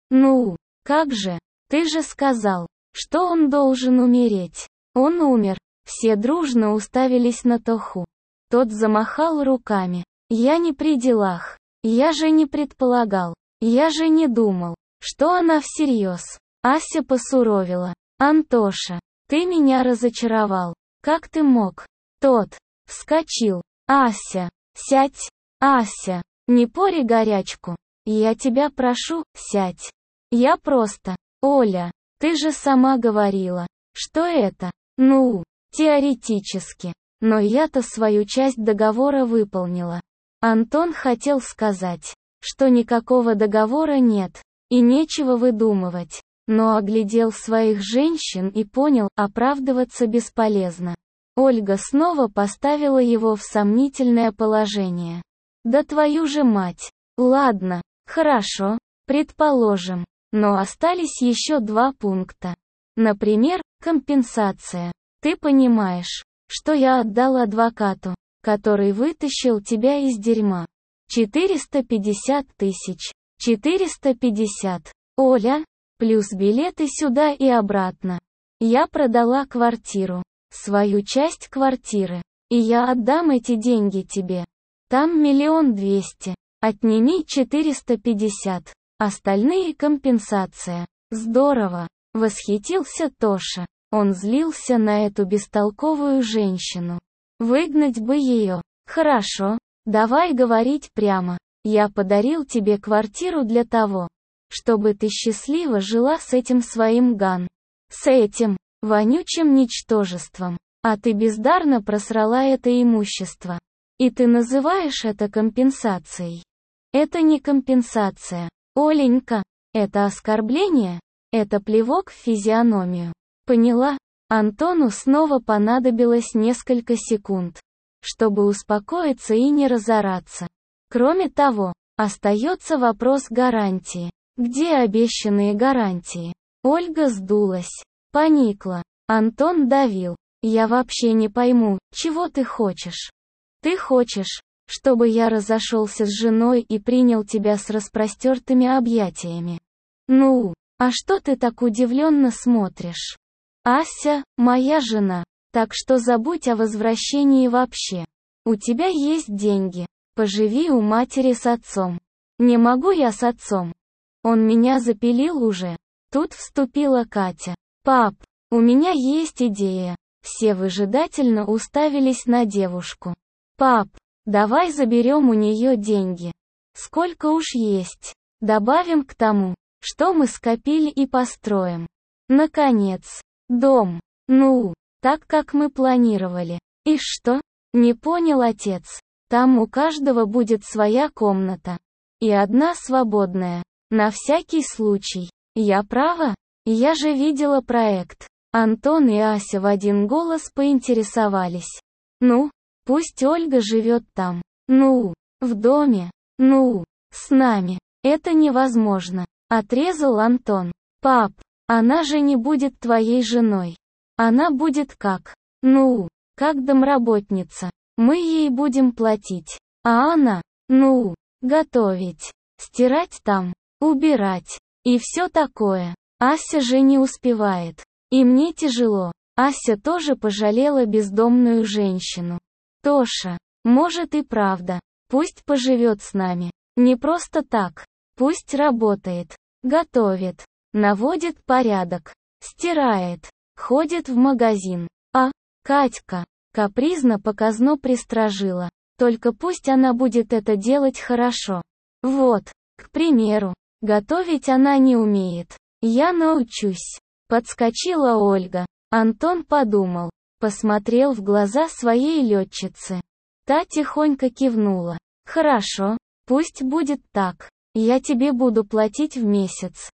S1: Ну, как же? Ты же сказал, что он должен умереть. Он умер. Все дружно уставились на Тоху. Тот замахал руками. Я не при делах. Я же не предполагал. Я же не думал, что она всерьез. Ася посуровила. Антоша, ты меня разочаровал. Как ты мог? Тот вскочил. Ася, сядь. Ася, не пори горячку. Я тебя прошу, сядь. Я просто... Оля, ты же сама говорила, что это... Ну, теоретически. Но я-то свою часть договора выполнила. Антон хотел сказать, что никакого договора нет, и нечего выдумывать. Но оглядел своих женщин и понял, оправдываться бесполезно. Ольга снова поставила его в сомнительное положение. Да твою же мать. Ладно, хорошо, предположим. Но остались еще два пункта. Например, компенсация. Ты понимаешь, что я отдал адвокату, который вытащил тебя из дерьма. четыреста пятьдесят тысяч. четыреста пятьдесят. Оля, плюс билеты сюда и обратно. Я продала квартиру. Свою часть квартиры. И я отдам эти деньги тебе. Там миллион двести. Отними четыреста пятьдесят. Остальные компенсация. Здорово. Восхитился Тоша. Он злился на эту бестолковую женщину. Выгнать бы ее. Хорошо. Давай говорить прямо. Я подарил тебе квартиру для того, чтобы ты счастливо жила с этим своим Ган. С этим вонючим ничтожеством. А ты бездарно просрала это имущество. И ты называешь это компенсацией. Это не компенсация. Оленька, это оскорбление? Это плевок в физиономию. Поняла? Антону снова понадобилось несколько секунд, чтобы успокоиться и не разораться. Кроме того, остается вопрос гарантии. Где обещанные гарантии? Ольга сдулась, поникла. Антон давил. Я вообще не пойму, чего ты хочешь. Ты хочешь, чтобы я разошелся с женой и принял тебя с распростертыми объятиями? Ну, а что ты так удивленно смотришь? Ася, моя жена, так что забудь о возвращении вообще. У тебя есть деньги, поживи у матери с отцом. Не могу я с отцом. Он меня запилил уже. Тут вступила Катя. Пап, у меня есть идея. Все выжидательно уставились на девушку. Пап, давай заберем у нее деньги. Сколько уж есть. Добавим к тому, что мы скопили и построим. Наконец, дом. Ну, так как мы планировали. И что? Не понял отец. Там у каждого будет своя комната. И одна свободная. На всякий случай. Я права? Я же видела проект. Антон и Ася в один голос поинтересовались. Ну, пусть Ольга живет там. Ну, в доме. Ну, с нами. Это невозможно. Отрезал Антон. Пап, она же не будет твоей женой. Она будет как? Ну, как домработница. Мы ей будем платить. А она? Ну, готовить. Стирать там. Убирать. И все такое. Ася же не успевает. И мне тяжело. Ася тоже пожалела бездомную женщину. Тоша, может и правда. Пусть поживет с нами. Не просто так. Пусть работает. Готовит. Наводит порядок. Стирает. Ходит в магазин. А, Катька, капризно-показно пристражила. Только пусть она будет это делать хорошо. Вот, к примеру, готовить она не умеет. Я научусь. Подскочила Ольга. Антон подумал. Посмотрел в глаза своей летчицы. Та тихонько кивнула. Хорошо, пусть будет так. Я тебе буду платить в месяц.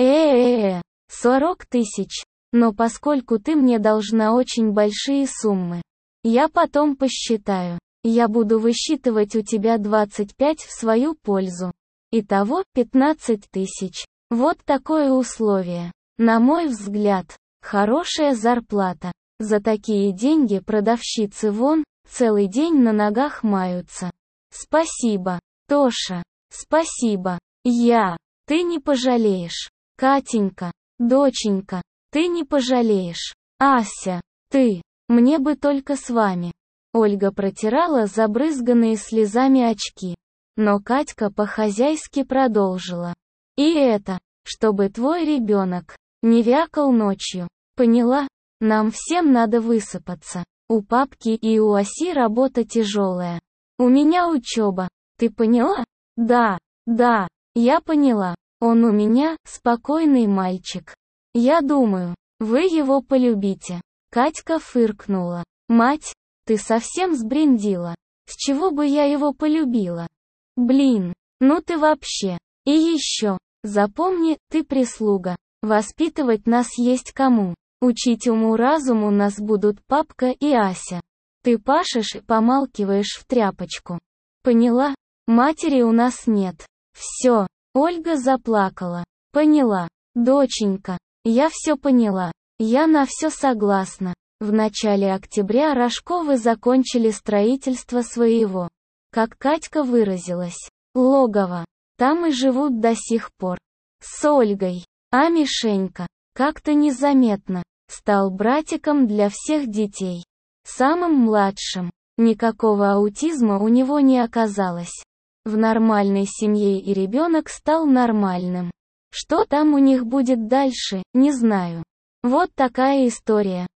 S1: Э-э-э, сорок тысяч. Но поскольку ты мне должна очень большие суммы, я потом посчитаю. Я буду высчитывать у тебя двадцать пять в свою пользу. Итого пятнадцать тысяч. Вот такое условие. На мой взгляд, хорошая зарплата. За такие деньги продавщицы вон, целый день на ногах маются. Спасибо, Тоша. Спасибо. Я. Ты не пожалеешь. Катенька, доченька, ты не пожалеешь. Ася, ты, мне бы только с вами. Ольга протирала забрызганные слезами очки. Но Катька по-хозяйски продолжила. И это, чтобы твой ребенок не вякал ночью. Поняла? Нам всем надо высыпаться. У папки и у Аси работа тяжелая. У меня учеба. Ты поняла? Да, да, я поняла. Он у меня спокойный мальчик. Я думаю, вы его полюбите. Катька фыркнула. Мать, ты совсем сбрендила. С чего бы я его полюбила? Блин, ну ты вообще. И еще, запомни, ты прислуга. Воспитывать нас есть кому. Учить уму-разуму нас будут папка и Ася. Ты пашешь и помалкиваешь в тряпочку. Поняла? Матери у нас нет. Все. Ольга заплакала. Поняла. Доченька, я все поняла. Я на все согласна. В начале октября Рожковы закончили строительство своего, как Катька выразилась, логова. Там и живут до сих пор. С Ольгой. А Мишенька, как-то незаметно, стал братиком для всех детей. Самым младшим. Никакого аутизма у него не оказалось. В нормальной семье и ребенок стал нормальным. Что там у них будет дальше, не знаю. Вот такая история.